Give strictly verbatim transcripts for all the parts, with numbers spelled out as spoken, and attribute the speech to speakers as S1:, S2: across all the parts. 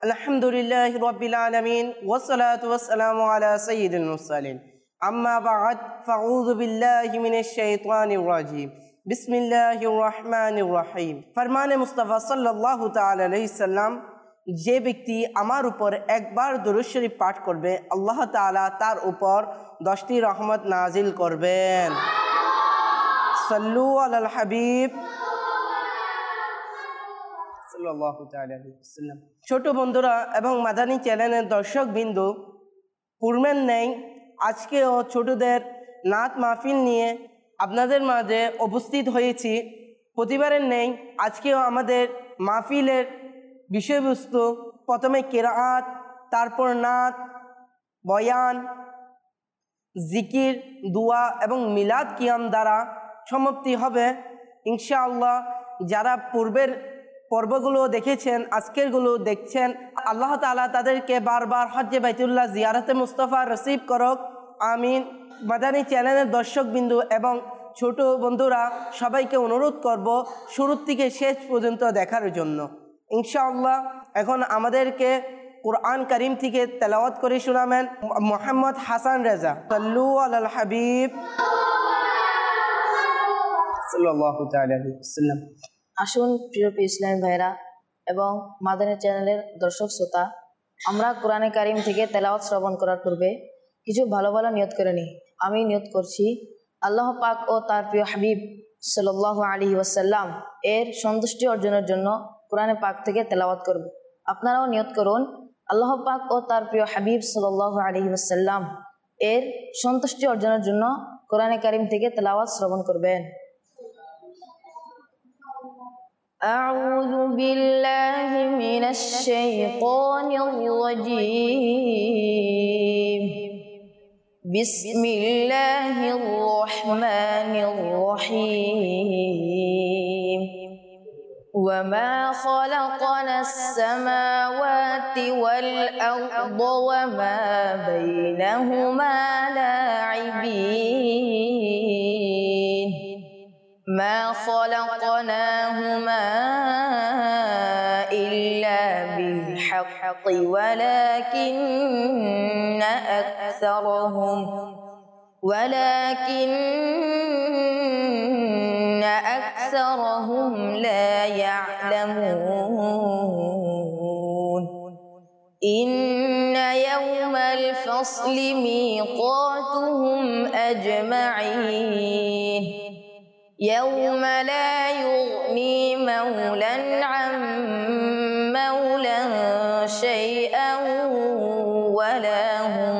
S1: আলহামদুলিল্লাহি রাব্বিল আলামিন ওয়াসসালাতু ওয়াসসালামু আলা সাইয়্যিদিল মুরসালিন আম্মা বা'দ ফাউযু বিল্লাহি মিনাশ শাইতানির রাজীম বিসমিল্লাহির রহমানির রহিম। ফরমানে মুস্তাফা সাল্লাল্লাহু তাআলা আলাইহি সাল্লাম, যে ব্যক্তি আমার উপর একবার দুরূদ শরীফ পাঠ করবে আল্লাহ তাআলা তার উপর দশটি রহমত নাজিল করবেন। সাল্লু আলাল হাবিব সাল্লাল্লাহু তাআলা আলাইহি ওয়াসাল্লাম। ছোট বন্ধুরা এবং মাদানী চ্যানেলের দর্শক বিন্দু, পূর্বের নেই আজকেও ছোটদের নাত মাহফিল নিয়ে আপনাদের মাঝে উপস্থিত হয়েছি। প্রতিবারের নেই আজকেও আমাদের মাহফিলের বিষয়বস্তু প্রথমে কেরাআত, তারপর নাত, বয়ান, জিকির, দোয়া এবং মিলাদ কিয়াম দ্বারা সমাপ্তি হবে ইনশাআল্লাহ। যারা পূর্বের পর্বগুলো দেখেছেন, আজকেরগুলো দেখছেন, আল্লাহ তাআলা তাদেরকে বারবার হজ্জে বাইতুল্লাহ জিয়ারতে মুস্তাফা নসিব করক, আমিন। মাদানী চ্যানেলের দর্শক বিন্দু এবং ছোট বন্ধুরা সবাইকে অনুরোধ করব শুরু থেকে শেষ পর্যন্ত দেখার জন্য ইনশাআল্লাহ। এখন আমাদেরকে কুরআন কারীম থেকে তেলাওয়াত করে শোনাবেন মোহাম্মদ হাসান রেজা। সাল্লু আলাল হাবিব সাল্লাল্লাহু তাআলা আলাইহি ওয়াসাল্লাম।
S2: আসুন প্রিয় ইসলামী ভাইরা এবং মাদানী চ্যানেলের দর্শক শ্রোতা, আমরা কোরআনে কারীম থেকে তেলাওয়াত শ্রবণ করার পূর্বে কিছু ভালো ভালো নিয়ত করে নিই। আমি নিয়ত করছি আল্লাহ পাক ও তার প্রিয় হাবিব সাল্লাল্লাহু আলাইহি ওয়াসাল্লাম এর সন্তুষ্টি অর্জনের জন্য কোরআনে পাক থেকে তেলাওয়াত করব। আপনারাও নিয়ত করুন আল্লাহ পাক ও তার প্রিয় হাবিব সাল্লাল্লাহু আলাইহি ওয়াসাল্লাম এর সন্তুষ্টি অর্জনের জন্য কোরআনে কারীম থেকে তেলাওয়াত শ্রবণ করবেন। আউযু বিল্লাহি মিনাশ শাইতানির রাজীম। বিসমিল্লাহির রহমানির রহিম। ওয়ামা খালাকনাস সামাওয়াতি ওয়াল আরদা ওয়ামা বাইনাহুমা লাঈবিন। মা খালাকনাহুমা ইল্লা বিল হাক্কি ওয়ালাকিন্না আকসারহুম ওয়ালাকিন্না আকসারহুম লা ইয়া'লামুন। ইন্না ইয়াওমাল ফাসলি মিকাতুহুম আজমাঈন। يوم لا يغني مولا عن مولا شيئا ولا هم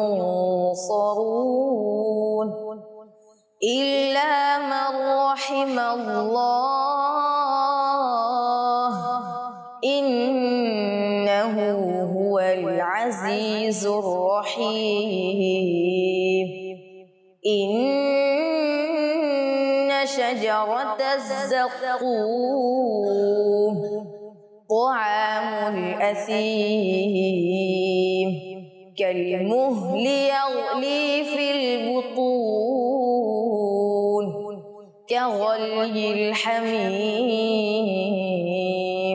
S2: ينصرون إلا من رحم الله إنه هو العزيز الرحيم. إن شجرة الزقوم طعام الأثيم كالمهل يغلي في البطون كغلي الحميم.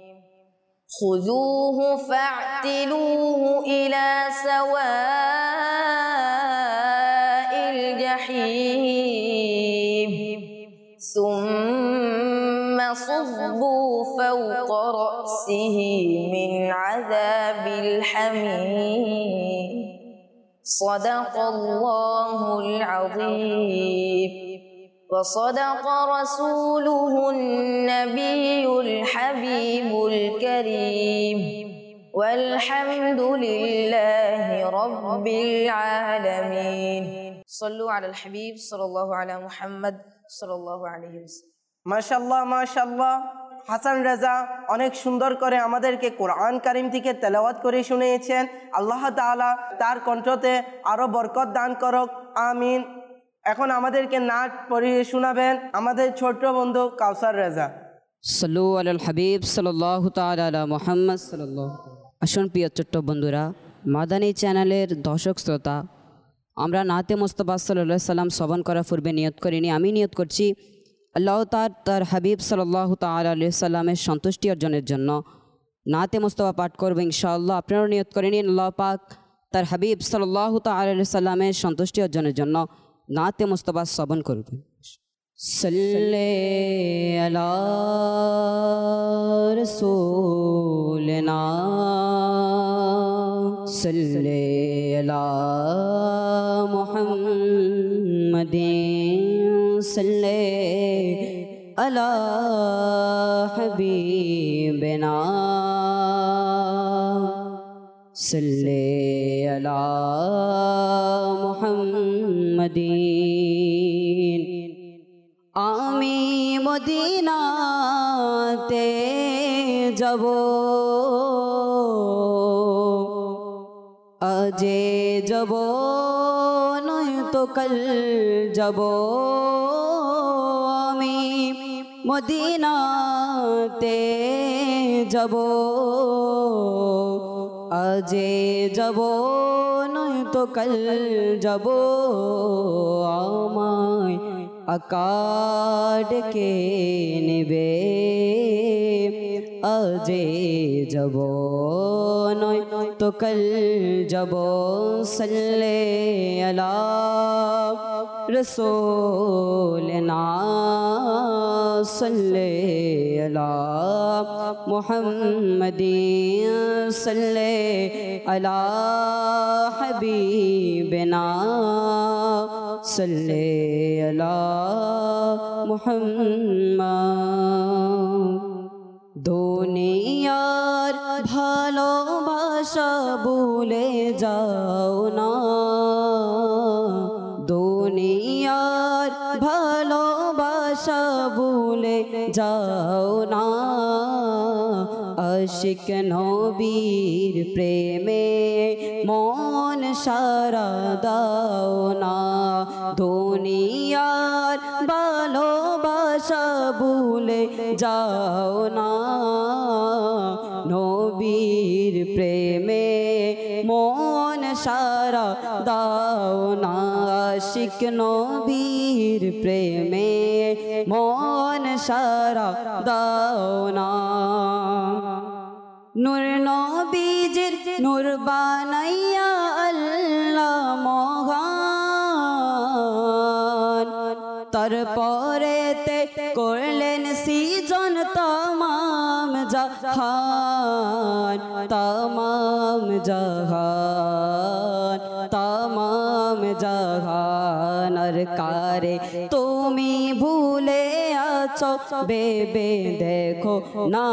S2: خذوه فاعتلوه إلى سواء الجحيم ثم صبوا فوق رأسه من عذاب الحميم. صدق الله العظيم وصدق رسوله النبي الحبيب الكريم والحمد لله رب العالمين. صلوا على الحبيب صلى الله على محمد صلى الله عليه وسلم.
S1: মাশাআল্লাহ মাশাআল্লাহ। হাসান রেজা অনেক সুন্দর করে আমাদেরকে কোরআন কারীম থেকে তেলাওয়াত করে শুনিয়েছেন। আল্লাহ তাআলা তার কণ্ঠতে আরো বরকত দান করুক, আমিন। এখন আমাদেরকে নাচ পড়িয়ে শোনাবেন আমাদের ছোট বন্ধু কাউসার রেজা।
S3: সাল্লু আলাল হাবিব সাল্লাল্লাহু তাআলা আলা মুহাম্মদ সাল্লাল্লাহু। আসুন প্রিয় ছোট্ট বন্ধুরা, মাদানী চ্যানেলের দর্শক শ্রোতা, আমরা নাতে মুস্তাফা সাল্লাল্লাহু আলাইহি সাল্লাম শ্রবণ করার পূর্বে নিয়ত করিনি। আমি নিয়ত করছি আল্লাহ তার তার হাবিব সাল্লাল্লাহু তাআলা আলাইহি সাল্লামের সন্তুষ্টি অর্জনের জন্য নাতে মুস্তফা পাঠ করবো ইনশাআল্লাহ। আপনারাও নিয়ত করে নিন আল্লাহ পাক তার হাবিব সাল্লাল্লাহু তাআলা আলাইহি সাল্লামের সন্তুষ্টি অর্জনের জন্য নাতে মুস্তফা শ্রবণ করবেন। সাল্লে আলা রাসূলিনা সাল্লে আলা মুহাম্মাদিন সাল্লে আলা হাবিবিনা সাল্লে আলা মুহাম্মাদিন। আমি মদিনাতে যাব, আজে যাব নয়তো কাল যাব। আমি মদিনাতে যাব, আজে যাব নয়তো কাল যাব। আমায় আকাড কে নেবে, আজে যাব নয় তো কাল যাব। সাল্লে আলা রাসূলিনা সাল্লে আলা মুহাম্মাদিন সাল্লে আলা হাবিবিনা সাল্লে আলা মুহাম্মাদ। দুনিয়ার ভালোবাসা ভুলে যাও না, দুনিয়ার ভালোবাসা ভুলে যাও না। আশিক নবীর প্রেমে মন সারা দাও না। দুনিয়ার ভালোবাসা ভুলে যাও না, নবীর প্রেমে মন সারা দাও না। আশিক নবীর প্রেমে মন সারা দাও না। নূর নবীজির নূর বানাইয়া আল্লাহ মহান, তারপরেতে করলেন সৃজন তামাম জাহান, তামাম জাহান, তামাম জাহান। আর কারে তুমি ভুলে আছো বেবে দেখো না,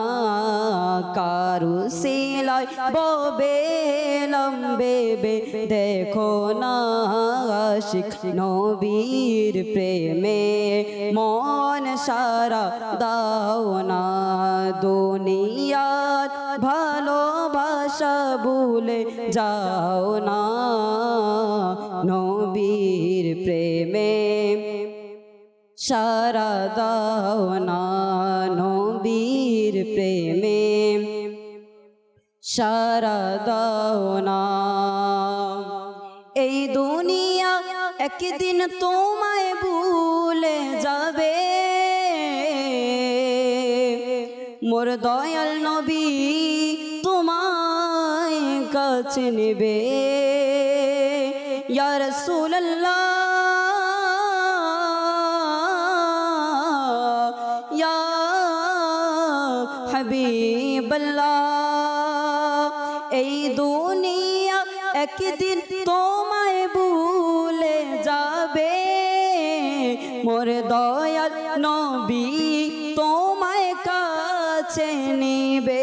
S3: কারু সিলাই ববে লম্বেবে দেখো না। আশিক নবীর প্রেমে মন সারা দাও না। দুনিয়ার ভালোবাসা ভুলে যাও না, নবীর প্রেমে সারা দাও না। নবীর প্রেমে সারা দাও না। এই দুনিয়া একদিন তোমায় ভুলে যাবে, মোর দয়াল নবী তোমায় কাছে নেবে। ইয়া রাসূলুল্লাহ, ইয়া হাবিবাল্লাহ, এই দুনিয়া একদিন তোমায় ভুলে যাবে, মোর দয়াল নবী তোমায় কাছে নিবে,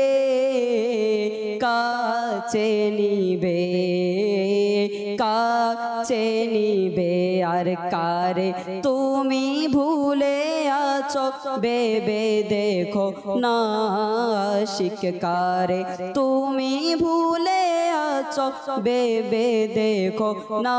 S3: কাছে নিবে, কাছে নিবে। আর কারে তুমি ভুলে আছো বেবে দেখো না, আশিক কারে তুমি ভুলে আছো বেবে দেখো না।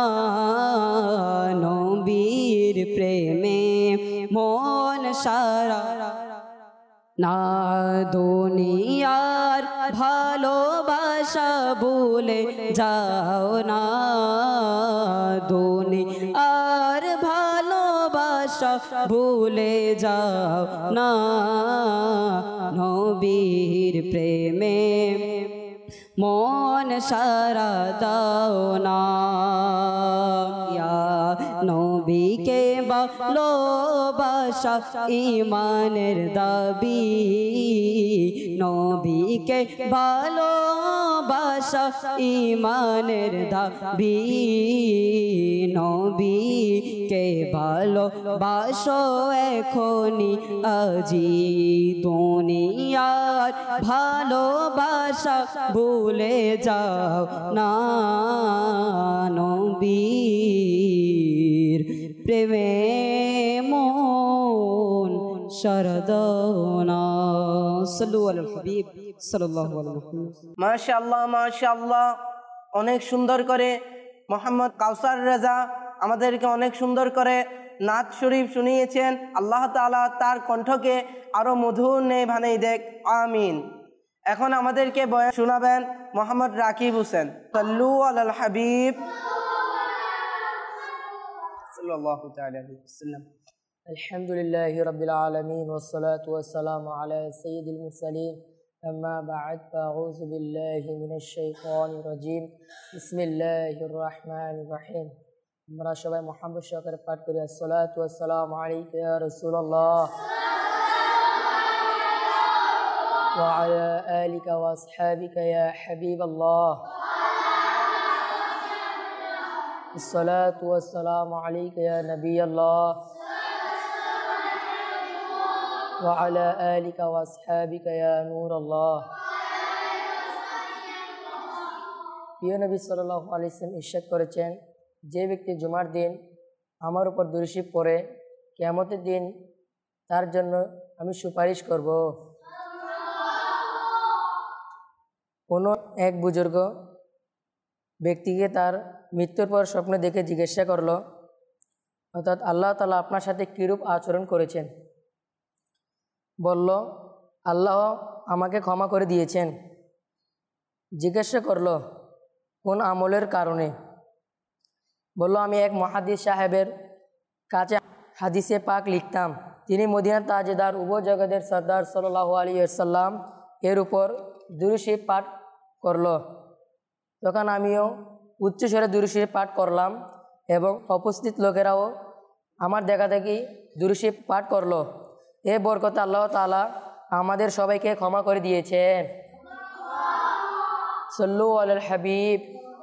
S3: নবীর প্রেমে মন সারা না, দুনিয়ার ভালোবাসা ভুলে যাও না। দুনিয়ার ভালোবাসা ভালোবাসা ভুলে যাও না নবীর প্রেমে মন সারা দাও না ইয়া নবীকে ভালোবাসা ঈমানের দাবি নবীকে ভালোবাসা ঈমানের দাবি নবীকে ভালোবাসো এখনি আজি দুনিয়ার ভালোবাসা ভুলে যাও না নবীর প্রেমে মন শরদনা সাল্লু আলাল হাবিব সাল্লাল্লাহু আলাইহি ওয়াসাল্লাম।
S1: মাশাআল্লাহ মাশাআল্লাহ, অনেক সুন্দর করে মোহাম্মদ কাউসার রেজা আমাদেরকে অনেক সুন্দর করে নাত শরীফ শুনিয়েছেন। আল্লাহ তাআলা তার কণ্ঠকে আরো মধুর নে বানিয়ে দেখ, আমিন। এখন আমাদেরকে বয়ান শোনাবেন মোহাম্মদ রাকিব হোসেন। সাল্লু আলাল হাবিব সাল্লাল্লাহু তাআলা আলাইহি ওয়াসাল্লাম।
S4: আলহামদুলিল্লাহি রাব্বিল আলামিন ওয়াসসালাতু ওয়াসসালামু আলা সাইয়্যিদিল মুরসালিন আম্মা বা'দ ফাআউযু বিল্লাহি মিনাশ শাইতানির রাজীম বিসমিল্লাহির রহমানির রহিম। আমরা সবাই মুহাম্মদ সহকারে পাঠ করি আসসালাতু ওয়াসসালামু আলাইকা ইয়া রাসূলুল্লাহ ওয়া আলা আলিকা ওয়া আসহাবিকা ইয়া হাবিবাল্লাহ আসসালাতু ওয়াসসালামু আলাইকা ইয়া নবিয়াল্লাহ ওয়া আলা আলিকা ওয়া আসহাবিকা ইয়া নূরাল্লাহ। প্রিয় নবী সাল্লাল্লাহু আলাইহি ওয়াসাল্লাম ইরশাদ করেছেন, যে ব্যক্তি জুমার দিন আমার উপর দুরূদ শরীফ পড়ে কিয়ামতের দিন তার জন্য আমি সুপারিশ করব। কোনো এক বুজুর্গ ব্যক্তিকে তার মৃত্যুর পর স্বপ্নে দেখে জিজ্ঞাসা করলো, অর্থাৎ আল্লাহ তাআলা আপনার সাথে কীরূপ আচরণ করেছেন? বলল, আল্লাহ আমাকে ক্ষমা করে দিয়েছেন। জিজ্ঞাসা করলো, কোন আমলের কারণে? বলল, আমি এক মুহাদ্দিস সাহেবের কাছে হাদিসে পাক লিখতাম। তিনি মদিনার তাজেদার উভয় জগতের সর্দার সাল্লাল্লাহু আলাইহি ওয়াসাল্লাম এর উপর দুরূদ শরীফ পাঠ করলো। তখন আমিও উচ্চস্বরে দুরূদ শরীফ পাঠ করলাম এবং উপস্থিত লোকেরাও আমার দেখা দেখি দুরূদ শরীফ পাঠ করলো। এ বরকতে আল্লাহ তাআলা আমাদের সবাইকে ক্ষমা করে দিয়েছেন। সাল্লু আলাল হাবিব।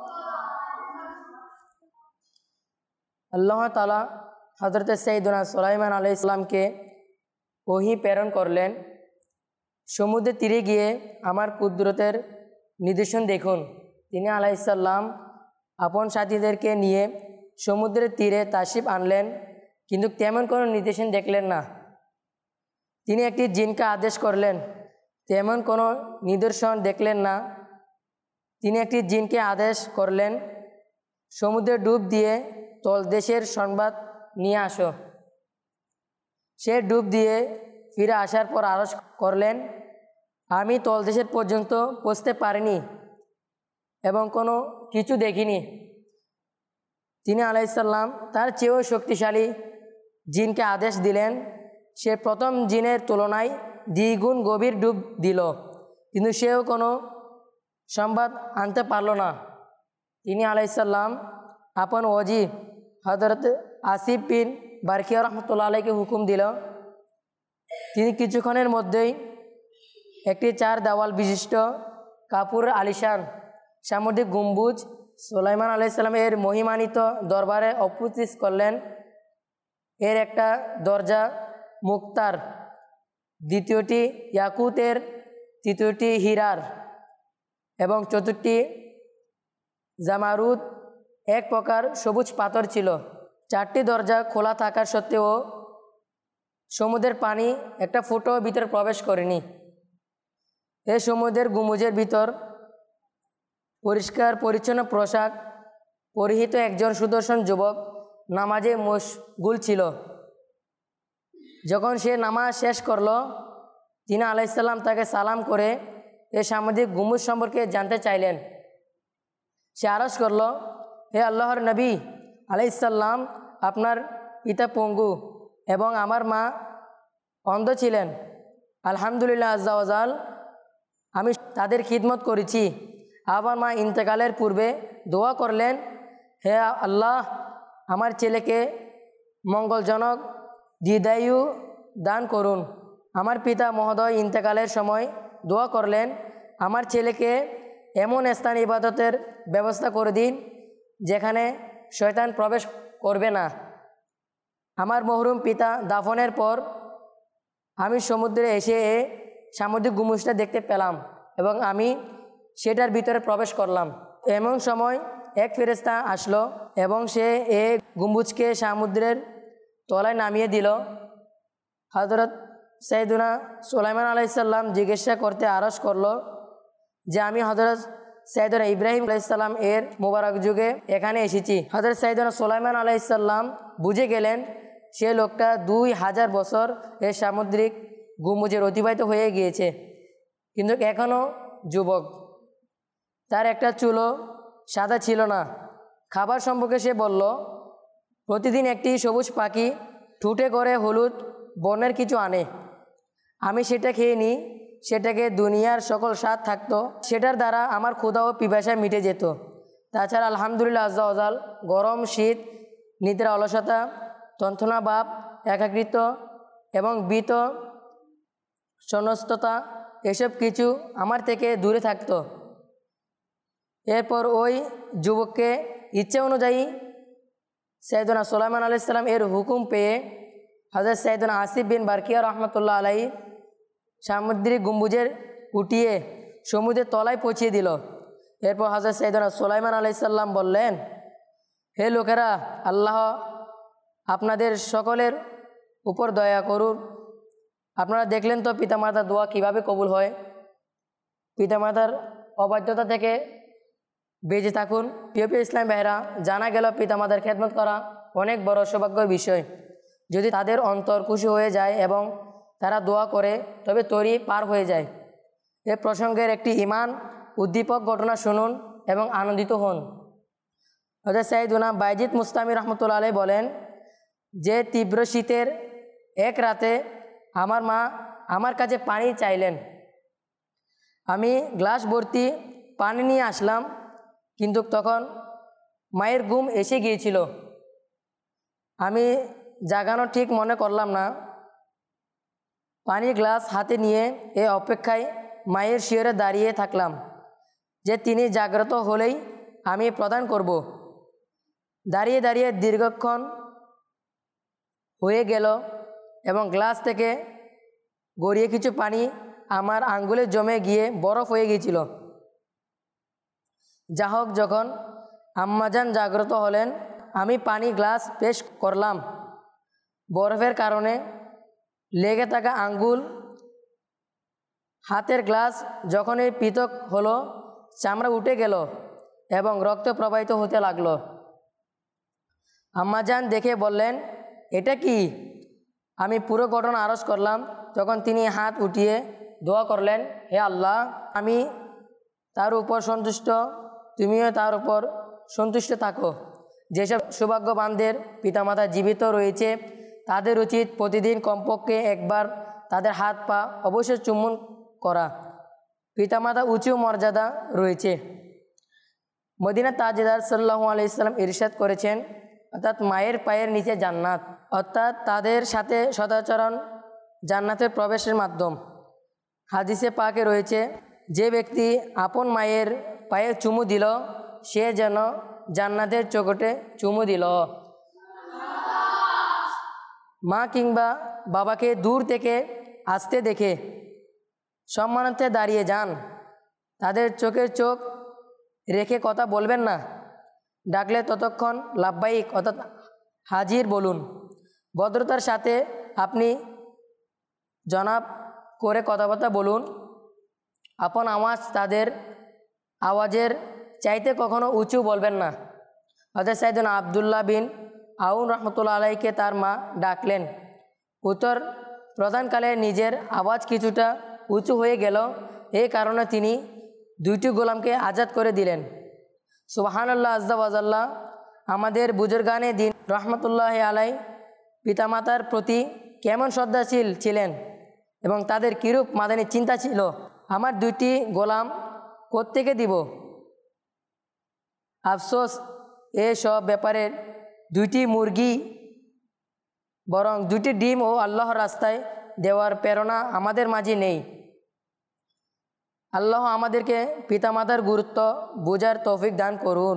S4: আল্লাহ তাআলা হযরত সাইয়্যিদুনা সুলাইমান আলাইহিস সালামকে ওহী প্রেরণ করলেন, সমুদ্রের তীরে গিয়ে আমার কুদরতের নিদর্শন দেখুন। তিনি আলাইহিস সালাম আপন সাথীদেরকে নিয়ে সমুদ্রের তীরে তাশরিফ আনলেন, কিন্তু তেমন কোনো নিদর্শন দেখলেন না। তিনি একটি জিনকে আদেশ করলেন, তেমন কোনো নিদর্শন দেখলেন না। তিনি একটি জিনকে আদেশ করলেন, সমুদ্রে ডুব দিয়ে তলদেশের সংবাদ নিয়ে আসো। সে ডুব দিয়ে ফিরে আসার পর আরজ করলেন, আমি তলদেশের পর্যন্ত পৌঁছতে পারিনি এবং কোনো কিছু দেখিনি। তিনি আলাইহিস সালাম তার চেয়েও শক্তিশালী জিনকে আদেশ দিলেন। সে প্রথম জিনের তুলনায় দ্বিগুণ গভীর ডুব দিল, কিন্তু সেও কোনো সংবাদ আনতে পারল না। তিনি আলাইহিস সালাম আপন ওজি হযরত আসিফ বিন বারকিয়া রহমতুল্লাহ আলাইকে হুকুম দিল। তিনি কিছুক্ষণের মধ্যেই একটি চার দেওয়াল বিশিষ্ট কাপুর আলিশান সামুদ্রিক গম্বুজ সুলাইমান আলাইহিস সালাম এর মহিমান্বিত দরবারে উপস্থিত করলেন। এর একটা দরজা মুক্তার, দ্বিতীয়টি ইয়াকুতের, তৃতীয়টি হীরার এবং চতুর্থটি জামারুদ এক প্রকার সবুজ পাথর ছিল। চারটি দরজা খোলা থাকা সত্ত্বেও সমুদ্রের পানি একটা ফুটও ভিতরে প্রবেশ করেনি। এই সমুদ্রের গুমুজের ভিতর পরিষ্কার পরিচ্ছন্ন পোশাক পরিহিত একজন সুদর্শন যুবক নামাজে মশগুল ছিল। যখন সে নামাজ শেষ করল, তিনি আলাইহিস সালাম তাকে সালাম করে এই সামুদ্রিক গুমুজ সম্পর্কে জানতে চাইলেন। সে আরজ করল, হে আল্লাহর নবী আলাইহিস সালাম, আপনার পিতা পঙ্গু, এবং আমার মা অন্ধ ছিলেন। আলহামদুলিল্লাহ আজ্জা ওয়াজাল আমি তাদের খিদমত করেছি। আমার মা ইন্তেকালের পূর্বে দোয়া করলেন, হে আল্লাহ আমার ছেলেকে মঙ্গলজনক দীর্ঘায়ু দান করুন। আমার পিতা মহোদয় ইন্তেকালের সময় দোয়া করলেন, আমার ছেলেকে এমন স্থান ইবাদতের ব্যবস্থা করে দিন যেখানে শয়তান প্রবেশ করবে না। আমার মরহুম পিতা দাফনের পর আমি সমুদ্রে এসে এ সামুদ্রিক গম্বুজটা দেখতে পেলাম এবং আমি সেটার ভিতরে প্রবেশ করলাম। এমন সময় এক ফেরেশতা আসলো এবং সে এ গম্বুজকে সমুদ্রের তলায় নামিয়ে দিল। হযরত সাইয়েদুনা সুলাইমান আলাইহিস সালাম জিজ্ঞাসা করতে আরজ করলো যে আমি হযরত সাইয়েদুনা ইব্রাহিম আলাইহিস সালাম এর মোবারক যুগে এখানে এসেছি। হযরত সাইয়েদুনা সুলাইমান আলাইহিস সালাম বুঝে গেলেন সে লোকটা দুই হাজার বছর এ সামুদ্রিক গম্বুজের অতিবাহিত হয়ে গিয়েছে, কিন্তু এখনও যুবক। তার একটা চুলও সাদা ছিল না। খাবার সম্পর্কে সে বলল, প্রতিদিন একটি সবুজ পাখি ঠুটে করে হলুদ বর্ণের কিছু আনে, আমি সেটা খেয়ে নিই। সেটাকে দুনিয়ার সকল স্বাদ থাকতো, সেটার দ্বারা আমার ক্ষুধা ও পিপাসা মিটে যেত। তাছাড়া আলহামদুলিল্লাহ আজ্জা ওয়াজাল গরম, শীত, নিদ্রা, অলসতা, তন্ত্রণা ভাব, একাকৃত এবং ভীত সন্ন্যস্ততা এসব কিছু আমার থেকে দূরে থাকতো। এরপর ওই যুবককে ইচ্ছে অনুযায়ী সাইয়েদুনা সুলাইমান আলাইহিস সালাম এর হুকুম পেয়ে হযরত সাইয়েদুনা আসিফ বিন বারকিয়া রহমতুল্লাহ আলাইহি সামুদ্রিক গম্বুজের উঠিয়ে সমুদ্রের তলায় পৌঁছিয়ে দিল। এরপর হযরত সাইয়েদুনা সুলাইমান আলাইহিস সালাম বললেন, হে লোকেরা, আল্লাহ আপনাদের সকলের উপর দয়া করুন। আপনারা দেখলেন তো পিতামাতার দোয়া কিভাবে কবুল হয়। পিতামাতার অবাধ্যতা থেকে বেঁচে থাকুন। প্রিয় প্রিয় ইসলাম ভাইরা, জানা গেল পিতামাতার খেদমত করা অনেক বড় সৌভাগ্যের বিষয়। যদি তাদের অন্তর খুশি হয়ে যায় এবং তারা দোয়া করে তবে তরি পার হয়ে যায়। এ প্রসঙ্গের একটি ইমান উদ্দীপক ঘটনা শুনুন এবং আনন্দিত হন। হযরত সাইয়েদুনা বাইজিদ মুস্তামি রহমতুল্লাহ আলাইহি বলেন যে তীব্র শীতের এক রাতে আমার মা আমার কাছে পানি চাইলেন। আমি গ্লাস ভর্তি পানি নিয়ে আসলাম, কিন্তু তখন মায়ের ঘুম এসে গিয়েছিল। আমি জাগানো ঠিক মনে করলাম না। পানির গ্লাস হাতে নিয়ে এ অপেক্ষায় মায়ের শিয়রে দাঁড়িয়ে থাকলাম যে তিনি জাগ্রত হলেই আমি প্রদান করব। দাঁড়িয়ে দাঁড়িয়ে দীর্ঘক্ষণ হয়ে গেল এবং গ্লাস থেকে গড়িয়ে কিছু পানি আমার আঙ্গুলে জমে গিয়ে বরফ হয়ে গিয়েছিল। যা হোক, যখন আম্মাজান জাগ্রত হলেন আমি পানি গ্লাস পেশ করলাম। বরফের কারণে লেগে থাকা আঙ্গুল হাতের গ্লাস যখনই পৃথক হলো চামড়া উঠে গেল এবং রক্ত প্রবাহিত হতে লাগলো। আম্মাজান দেখে বললেন, এটা কি? আমি পুরো ঘটনা আরজ করলাম। তখন তিনি হাত উঠিয়ে দোয়া করলেন, হে আল্লাহ, আমি তার উপর সন্তুষ্ট, তুমিও তার উপর সন্তুষ্ট থাকো। যেসব সৌভাগ্যবানদের পিতামাতা জীবিত রয়েছে তাদের উচিত প্রতিদিন কমপক্ষে একবার তাদের হাত পা অবশ্যই চুম্বন করা। পিতামাতা উঁচু মর্যাদা রয়েছে। মদিনা তাজদার সাল্লাল্লাহু আলাইহি সাল্লাম ইরশাদ করেছেন, অর্থাৎ মায়ের পায়ের নিচে জান্নাত, অর্থাৎ তাদের সাথে সদাচরণ জান্নাতের প্রবেশের মাধ্যম। হাদিসে পাকে রয়েছে, যে ব্যক্তি আপন মায়ের পায়ে চুমু দিল সে যেন জান্নাতের চৌকটে চুমু দিল। মা কিংবা বাবাকে দূর থেকে আসতে দেখে সম্মানার্থে দাঁড়িয়ে যান। তাদের চোখের চোখ রেখে কথা বলবেন না। ডাকলে ততক্ষণ লাব্বাইক অর্থাৎ হাজির বলুন। ভদ্রতার সাথে আপনি জনাব করে কথাবার্তা বলুন। আপন আওয়াজ তাদের আওয়াজের চাইতে কখনো উঁচু বলবেন না। হযরত সাইয়েদুনা আবদুল্লাহ বিন আউন রহমতুল্লাহ আলাইহিকে তার মা ডাকলেন। উত্তর প্রদানকালে নিজের আওয়াজ কিছুটা উঁচু হয়ে গেল। এই কারণে তিনি দুইটি গোলামকে আজাদ করে দিলেন। সুবহানাল্লাহ আজ্জা ওয়াজাল্লাহ। আমাদের বুজুর্গানে দিন রহমতুল্লাহ আলাই পিতামাতার প্রতি কেমন শ্রদ্ধাশীল ছিলেন এবং তাদের কিরূপ মাদানী চিন্তা ছিল। আমার দুইটি গোলাম কোত্থেকে দিব? আফসোস, এসব ব্যাপারে দুইটি মুরগি বরং দুটি ডিম ও আল্লাহর রাস্তায় দেওয়ার প্রেরণা আমাদের মাঝে নেই। আল্লাহ আমাদেরকে পিতামাতার গুরুত্ব বোঝার তৌফিক দান করুন।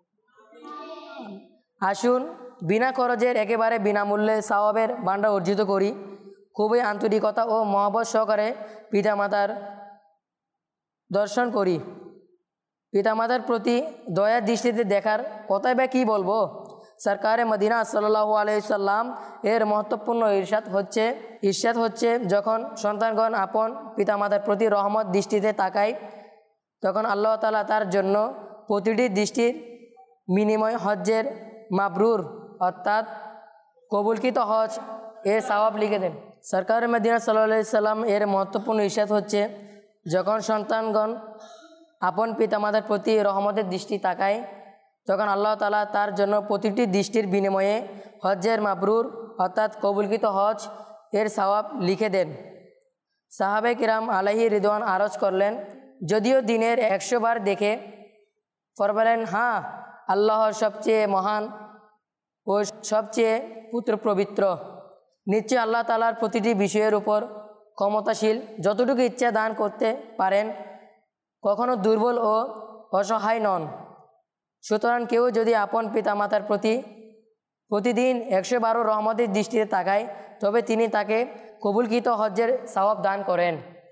S4: আসুন বিনা খরচের একেবারে বিনামূল্যে সওয়াবের ভান্ডার অর্জিত করি। খুবই আন্তরিকতা ও মহব্বত সহকারে পিতামাতার দর্শন করি। পিতামাতার প্রতি দয়ার দৃষ্টিতে দেখার কথাই বা কী বলবো। সরকারে মদিনা সাল্লাল্লাহু আলাইহি সাল্লাম এর মহত্বপূর্ণ ইরশাদ হচ্ছে ইরশাদ হচ্ছে যখন সন্তানগণ আপন পিতামাতার প্রতি রহমত দৃষ্টিতে তাকায়, তখন আল্লাহ তাআলা তার জন্য প্রতিটি দৃষ্টির বিনিময় হজ্জের মাবরুর অর্থাৎ কবুলকৃত হজ এর সওয়াব লিখে দেন। সরকারে মদিনা সাল্লাল্লাহু আলাইহি সাল্লাম এর মহত্বপূর্ণ ইরশাদ হচ্ছে যখন সন্তানগণ আপন পিতামাতার প্রতি রহমতের দৃষ্টি তাকায়, তখন আল্লাহ তাআলা তার জন্য প্রতিটি দৃষ্টির বিনিময়ে হজ্জের মাবরুর অর্থাৎ কবুলকৃত হজ এর সওয়াব লিখে দেন। সাহাবে কিরাম আলাইহি রিদওয়ান আরজ করলেন, যদিও দিনের একশো বার দেখে ফরমালেন, হ্যাঁ, আল্লাহ সবচেয়ে মহান ও সবচেয়ে পুত্র পবিত্র। নিশ্চয় আল্লাহ তাআলার প্রতিটি বিষয়ের উপর ক্ষমতাশীল, যতটুকু ইচ্ছা দান করতে পারেন, কখনো দুর্বল ও অসহায় নন। সুতরাং কেউ যদি আপন পিতামাতার প্রতি প্রতিদিন একশো বারো রহমতের দৃষ্টিতে তাকায়, তবে তিনি তাকে কবুলকৃত হজ্জের সওয়াব দান করেন।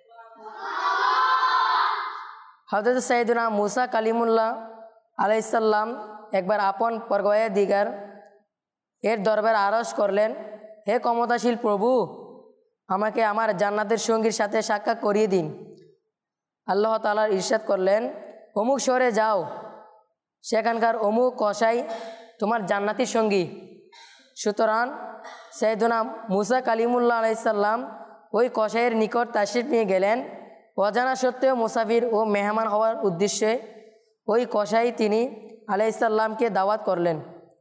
S4: হযরত সাইয়েদনা মুসা কালিমুল্লাহ আলাইহিস সালাম একবার আপন পরওয়ারদিগার এর দরবারে আরজ করলেন, হে ক্ষমতাশীল প্রভু, আমাকে আমার জান্নাতের সঙ্গীর সাথে সাক্ষাৎ করিয়ে দিন। আল্লাহ তাআলা ইরশাদ করলেন, অমুক শহরে যাও, সেখানকার অমুক কসাই তোমার জান্নাতের সঙ্গী। সুতরাং সাইয়েদনা মুসা কালিমুল্লাহ আলাইহিস সালাম ওই কসাইয়ের নিকট তাশরিফ নিয়ে গেলেন। অজানা সত্ত্বেও মুসাফির ও মেহমান হওয়ার উদ্দেশ্যে ওই কসাই তিনি আলাইহিস সালামকে দাওয়াত করলেন।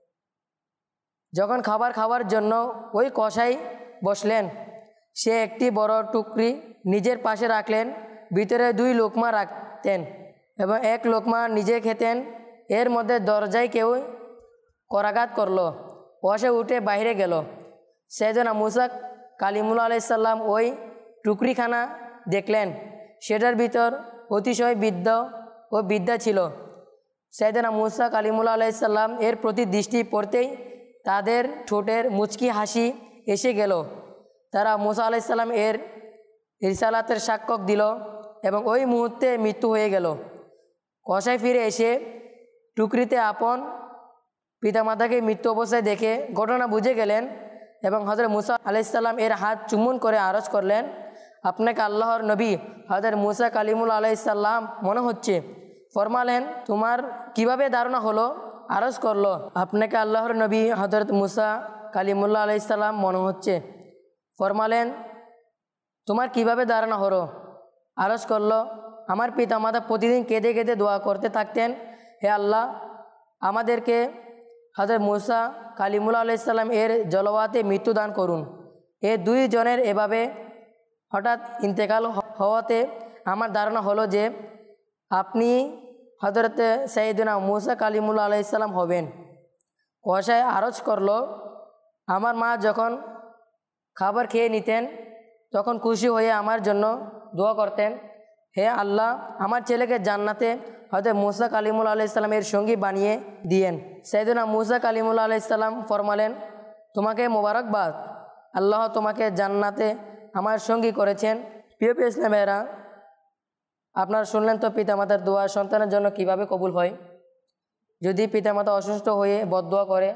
S4: যখন খাবার খাওয়ার জন্য ওই কসাই বসলেন, সে একটি বড় টুকরি নিজের পাশে রাখলেন, ভিতরে দুই লোকমা রাখতেন এবং এক লোকমা নিজে খেতেন। এর মধ্যে দরজায় কেউ করাঘাত করলো, বসে উঠে বাইরে গেল। সাইয়েদনা মুসা কালিমুল্লাহ আলাইহিস সালাম ওই টুকরিখানা দেখলেন, সেটার ভিতর অতিশয় বিদ্যা ও বিদ্যা ছিল। সাইয়েদনা মুসা কালিমুল্লাহ আলাইহিস সালাম এর প্রতি দৃষ্টি পড়তেই তাদের ঠোঁটের মুচকি হাসি এসে গেল। তারা মুসা আলাইহিস সালাম এর রিসালাতের সাক্ষ্য দিল এবং ওই মুহূর্তে মৃত্যু হয়ে গেল। কসাই ফিরে এসে টুকরিতে আপন পিতামাতাকে মৃত্যু অবস্থায় দেখে ঘটনা বুঝে গেলেন এবং হযরত মুসা আলাইহিস সালাম এর হাত চুম্বন করে আরজ করলেন, আপনাকে আল্লাহর নবী হযরত মুসা কালিমুল্লাহ আলাইহিস সালাম মনে হচ্ছে। ফরমালেন, তোমার কিভাবে ধারণা হলো? আরজ করলো, আপনাকে আল্লাহর নবী হযরত মুসা কালিমুল্লাহ আলাইহিস সালাম মনে হচ্ছে। ফরমালেন, তোমার কিভাবে ধারণা হলো? আরজ করলো, আমার পিতামাতা প্রতিদিন কেঁদে কেঁদে দোয়া করতে থাকতেন, হে আল্লাহ, আমাদেরকে হযরত মুসা কালিমুল্লাহ আলাইহিস সালাম এর জলওয়াতে মৃত্যু দান করুন। এ দুই জনের এভাবে হঠাৎ ইন্তেকাল হওয়াতে আমার ধারণা হলো যে আপনি হযরত সাইয়েদনা মুসা কালিমুল্লাহ আলাইহিস সালাম হবেন। কসাই আরজ করলো, আমার মা যখন খাবার খেয়ে নিতেন তখন খুশি হয়ে আমার জন্য দোয়া করতেন, হে আল্লাহ, আমার ছেলেকে জান্নাতে হযরত মুসা কালিমুল্লাহ আলাইহিস সালামের সঙ্গী বানিয়ে দিয়েন। সাইয়েদনা মুসা কালিমুল্লাহ আলাইহিস সালাম ফরমালেন, তোমাকে মোবারকবাদ, আল্লাহ তোমাকে জান্নাতে আমার সঙ্গী করেছেন। প্রিয় প্রিয় ইসলাম ভাইয়েরা, আপনারা শুনলেন তো পিতামাতার দোয়া সন্তানের জন্য কিভাবে কবুল হয়। যদি পিতামাতা অসুস্থ হয়ে বদদোয়া করে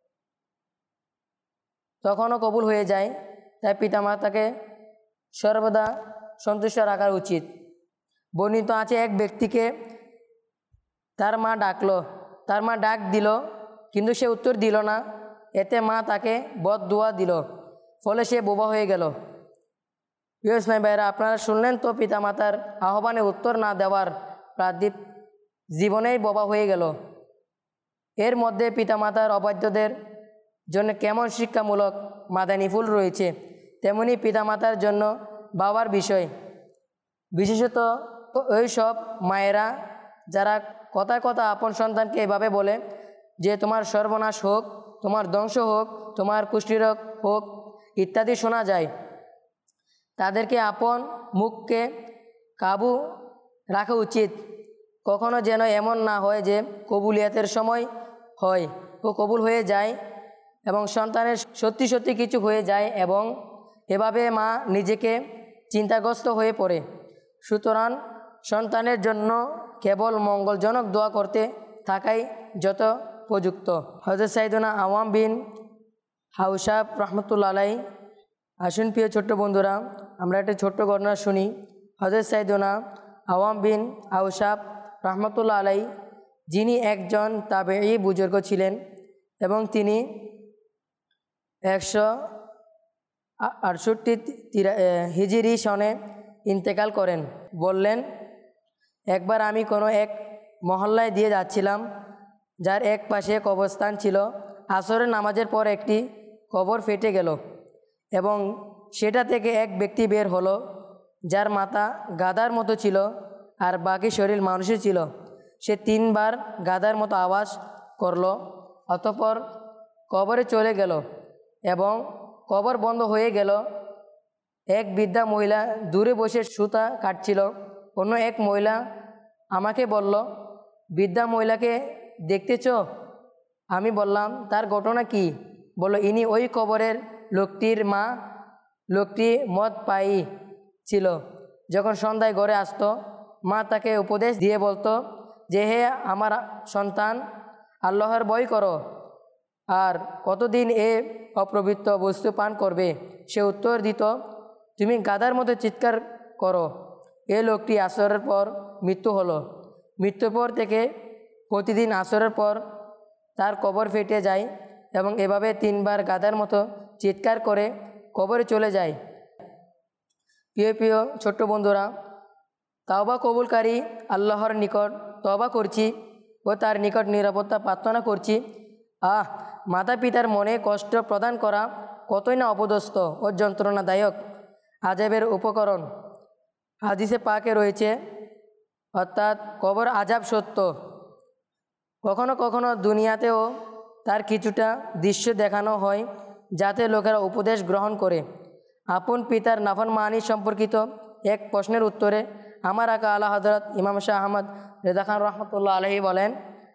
S4: তখনও কবুল হয়ে যায়। তাই পিতামাতাকে সর্বদা সন্তুষ্ট রাখা উচিত। বর্ণিত আছে, এক ব্যক্তিকে তার মা ডাকলো, তার মা ডাক দিল কিন্তু সে উত্তর দিল না। এতে মা তাকে বদদোয়া দিল, ফলে সে বোবা হয়ে গেল। প্রিয় ইসলাম ভাইরা, আপনারা শুনলেন তো পিতামাতার আহ্বানে উত্তর না দেওয়ার প্রাদীপ জীবনেই বোবা হয়ে গেল। এর মধ্যে পিতামাতার অবাধ্যদের জন্য কেমন শিক্ষামূলক মাদানী ফুল রয়েছে, তেমনি পিতামাতার জন্য বাবার বিষয়, বিশেষত ওই সব মায়েরা যারা কথায় কথা আপন সন্তানকে এভাবে বলে যে তোমার সর্বনাশ হোক, তোমার ধ্বংস হোক, তোমার কুষ্ঠিরোগ হোক ইত্যাদি শোনা যায়। তাদেরকে আপন মুখকে কাবু রাখা উচিত। কখনো যেন এমন না হয় যে কবুলিয়াতের সময় হয় ও কবুল হয়ে যায় এবং সন্তানের সত্যি সত্যি কিছু হয়ে যায় এবং এভাবে মা নিজেকে চিন্তাগ্রস্ত হয়ে পড়ে। সুতরাং সন্তানের জন্য কেবল মঙ্গলজনক দোয়া করতে থাকাই যত উপযুক্ত। হযরত সাইয়েদনা আওয়াম বিন হাউসাব রহমতুল্লাহ আলাই। আসুন প্রিয় ছোট্ট বন্ধুরা, আমরা একটা ছোট্ট ঘটনা শুনি। হযরত সাইয়েদনা আওয়াম বিন হাউসাব রহমতুল্লাহ আলাই, যিনি একজন তাবেঈ বুজুর্গ ছিলেন এবং তিনি একশো আটষট্টি হিজরি সনে ইন্তেকাল করেন। বললেন, একবার আমি কোনো এক মহল্লায় দিয়ে যাচ্ছিলাম যার এক পাশে কবরস্থান ছিল। আসরের নামাজের পর একটি কবর ফেটে গেল এবং সেটা থেকে এক ব্যক্তি বের হলো যার মাথা গাদার মতো ছিল আর বাকি শরীর মানুষের ছিল। সে তিনবার গাদার মতো আওয়াজ করল, অতঃপর কবরে চলে গেল এবং কবর বন্ধ হয়ে গেল। এক বৃদ্ধা মহিলা দূরে বসে সুতা কাটছিল। অন্য এক মহিলা আমাকে বলল, বৃদ্ধা মহিলাকে দেখতেছ? আমি বললাম, তার ঘটনা কি? বলল, ইনি ওই কবরের লোকটির মা। লোকটি মদ পায়ী ছিল। যখন সন্ধ্যায় ঘরে আসতো, মা তাকে উপদেশ দিয়ে বলতো যে, হে আমার সন্তান, আল্লাহর ভয় করো, আর কতদিন এ অপবিত্র বস্তু পান করবে? সে উত্তর দিত, তুমি গাধার মতো চিৎকার করো। এ লোকটি আসরের পর মৃত্যু হলো। মৃত্যুর পর থেকে প্রতিদিন আসরের পর তার কবর ফেটে যায় এবং এভাবে তিনবার গাধার মতো চিৎকার করে কবরে চলে যায়। প্রিয় প্রিয় ছোট্ট বন্ধুরা, তাওবা কবুলকারী আল্লাহর নিকট তওবা করছি ও তার নিকট নিরাপত্তা প্রার্থনা করছি। আহ মাতা পিতার মনে কষ্ট প্রদান করা কতই না অপদস্থ ও যন্ত্রণাদায়ক আজাবের উপকরণ। হাদিসে পাকে রয়েছে, অর্থাৎ কবর আজাব সত্য। কখনো কখনো দুনিয়াতেও তার কিছুটা দৃশ্য দেখানো হয় যাতে লোকেরা উপদেশ গ্রহণ করে। আপন পিতার নাফরমানি সম্পর্কিত এক প্রশ্নের উত্তরে আমার আকা আলা হযরত ইমাম শাহ আহমদ রেজা খান রহমতুল্লাহ আলাইহি বলেন,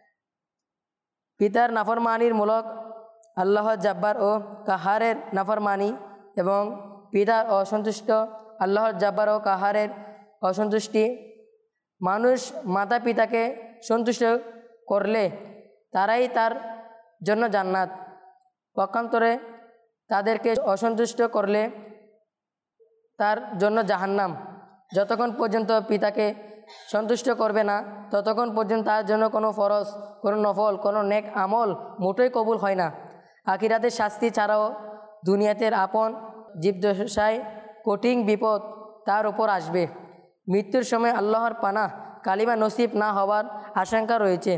S4: পিতার নাফরমানির মূলক আল্লাহ জাব্বার ও কাহারের নাফরমানি এবং পিতার অসন্তুষ্ট আল্লাহর জাব্বার ও কাহারের অসন্তুষ্টি। মানুষ মাতা পিতাকে সন্তুষ্ট করলে তারাই তার জন্য জান্নাত, পক্ষান্তরে তাদেরকে অসন্তুষ্ট করলে তার জন্য জাহান্নাম। যতক্ষণ পর্যন্ত পিতাকে সন্তুষ্ট করবে না, ততক্ষণ পর্যন্ত তার জন্য কোনো ফরজ, কোনো নফল, কোনো নেক আমল মোটেই কবুল হয় না। আখিরাতের শাস্তি ছাড়াও দুনিয়াতের আপন জীবদশায় কঠিন বিপদ তার উপর আসবে। মৃত্যুর সময় আল্লাহর পানাহ কালিমা নসিব না হওয়ার আশঙ্কা রয়েছে।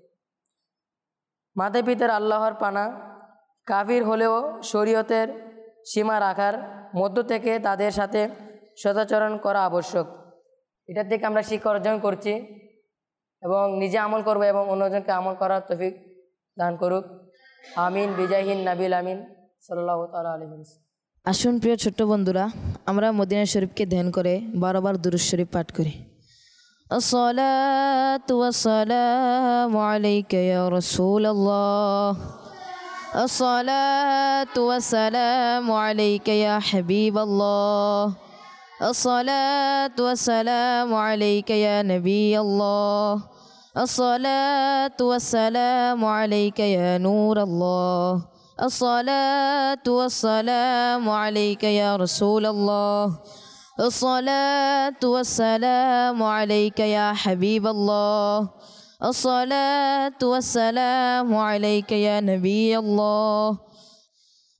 S4: মাতা পিতার আল্লাহর পানা কাফির হলেও শরীয়তের সীমা রাখার মধ্য থেকে তাদের সাথে সদাচরণ করা আবশ্যক। এটার থেকে আমরা শিক্ষা অর্জন করছি এবং নিজে আমল করব এবং অন্যজনকে আমল করার তৌফিক দান করুক। আমিন। বিজাহিন নাবিল আমিন সাল্লাল্লাহু তাআলা আলাইহি ওয়াসাল্লাম।
S2: আসুন প্রিয় ছোট্ট বন্ধুরা, আমরা মদিনা শরীফকে ধ্যান করে বারবার দুরূদ শরীফ পাঠ করি। আসসালাতু ওয়াসসালামু আলাইকা ইয়া রাসূলুল্লাহ, আসসালাতু ওয়াসসালামু আলাইকা ইয়া হাবিবাল্লাহ, আসসালাতু ওয়াসসালামু আলাইকা ইয়া নবিয়াল্লাহ, আসসালাতু ওয়াসসালামু আলাইকা ইয়া নূরাল্লাহ, আসসালাতু ওয়াসসালামু আলাইকা ইয়া রাসূলুল্লাহ, আসসালাতু ওয়াসসালামু আলাইকা ইয়া হাবিবাল্লাহ, আসসালাতু ওয়াসসালামু আলাইকা ইয়া নবিয়াল্লাহ,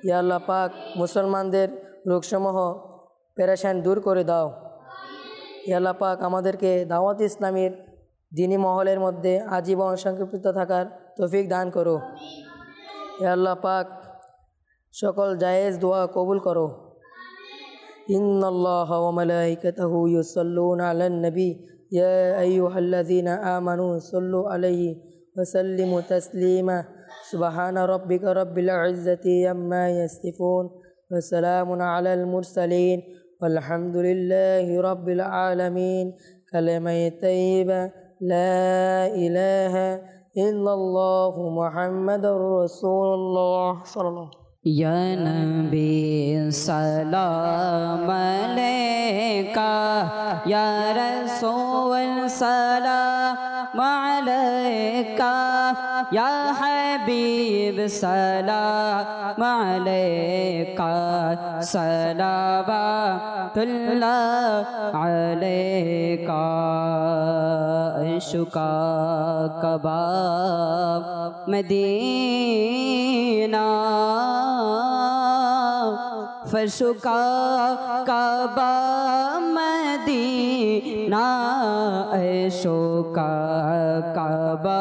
S4: ইয়া আল্লাহ পাক মুসলমানদের রোগসমূহ পেরেশান দূর করে দাও। ইয়া আল্লাহ পাক আমাদেরকে দাওয়াত ইসলামীর দিনী মহলের মধ্যে আজীবন সংক্ষিপ্ত থাকার তৌফিক দান করো। ইয়া আল্লাহ পাক সকল জায়েজ দোয়া কবুল করো। ইন্নাল্লাহা ওয়া মালাইকাতাহু ইউসাল্লুনা আলান নবী ইয়া আইয়ুহাল্লাযীনা আমানু সাল্লু আলাইহি ওয়া সাল্লিমু তাসলিমা সুবহানা রাব্বিকা রাব্বিল ইজ্জাতি আম্মা ইয়াসিফুন ওয়া সালামুন আলাল মুরসালিন ওয়ালহামদুলিল্লাহি রাব্বিল আলামিন। কালেমায়ে তাইয়্যিবা লা ইলাহা ইল্লাল্লাহু মুহাম্মাদুর রাসূলুল্লাহ সাল্লাল্লাহু
S3: या नबी सलाम अलैका या रसूल सलाम अलैका या हबीब सलाम अलैका सलावतुल्लाह अलैका। इश्क़ा कबाब मदीना फशुका काबा मदीना ऐशोका काबा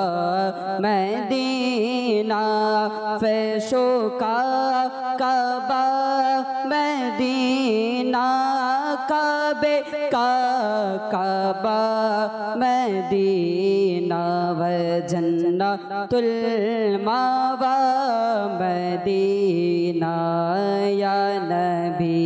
S3: मदीना फशुका काबा मदीना काबे का काबा मदीना व जन्नतुल मावा मदीना। या नबी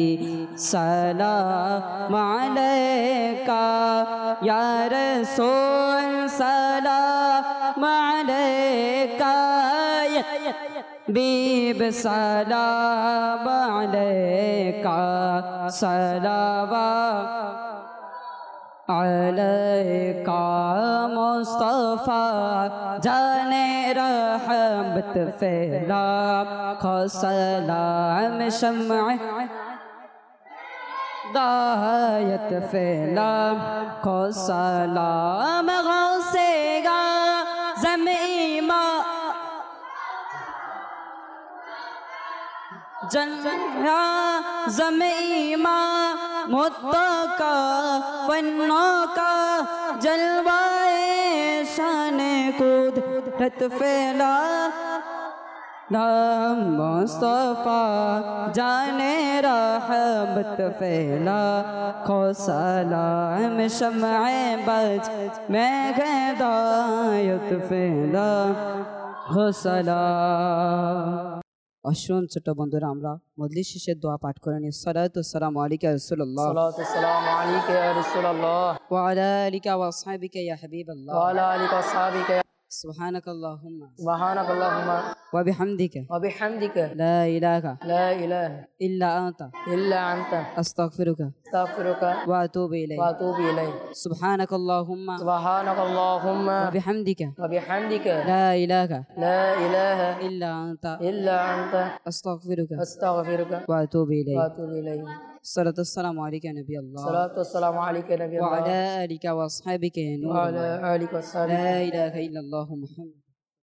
S3: सलाम अलैका या रसूल सलाम अलैका या हबीब सलाम अलैका सलावा अलैका मुस्तफ़ा जाने रहमत फैला खो सलाम शम्अ दायत फैला खो सलाम गौसेगा ज़मीमा जन्ना ज़मीमा मुत्तका पन्नों का जलवाए शान कुदरत फैला नाम मुस्तफ़ा जाने रहमत फैला खो सलाम शम्अ बज मैं हिदायत फैला खो सलाम। অশ্রম ছোট বন্ধুরা আমরা মজলিস শেষে দোয়া পাঠ করে নিই। সালাতু সালামু আলাইকা রাসূলুল্লাহ
S4: সালাতু সালামু আলাইকা ইয়া রাসূলুল্লাহ
S3: ওয়া আলা আলিকা ওয়া আসহাবিকা ইয়া হাবিবাল্লাহ
S4: ওয়া আলা আলিকা ওয়া আসহাবিকা
S3: সুবহানাকাল্লাহুম্মা
S4: সুবহানাকাল্লাহুম্মা
S3: ওয়া বিহামদিকা
S4: ওয়া বিহামদিকা
S3: লা ইলাহা
S4: লা ইলাহা
S3: ইল্লা আনতা
S4: ইল্লা আনতা
S3: আস্তাগফিরুকা
S4: আস্তাগফিরুকা
S3: ওয়া আতুবু ইলাইক
S4: ওয়া আতুবু ইলাইক।
S3: সুবহানাকাল্লাহুম্মা
S4: সুবহানাকাল্লাহুম্মা
S3: ওয়া বিহামদিকা
S4: ওয়া বিহামদিকা
S3: লা ইলাহা
S4: লা ইলাহা
S3: ইল্লা আনতা
S4: ইল্লা আনতা
S3: আস্তাগফিরুকা
S4: আস্তাগফিরুকা
S3: ওয়া আতুবু ইলাইক।
S4: ওয়া আতুবু ইলাইক।
S3: সালাতু সালামু আলাইকা নবী আল্লাহ
S4: সালাতু সালামু আলাইকা নবী
S3: ওয়া
S4: আল্লাহ
S3: আলা আলিকা ওয়া আসহাবিকা ইয়া নূর
S4: ওয়া আলা আলিকা ওয়া আসহাবিকা
S3: লা ইলাহা ইল্লাল্লাহু মুহাম্মাদ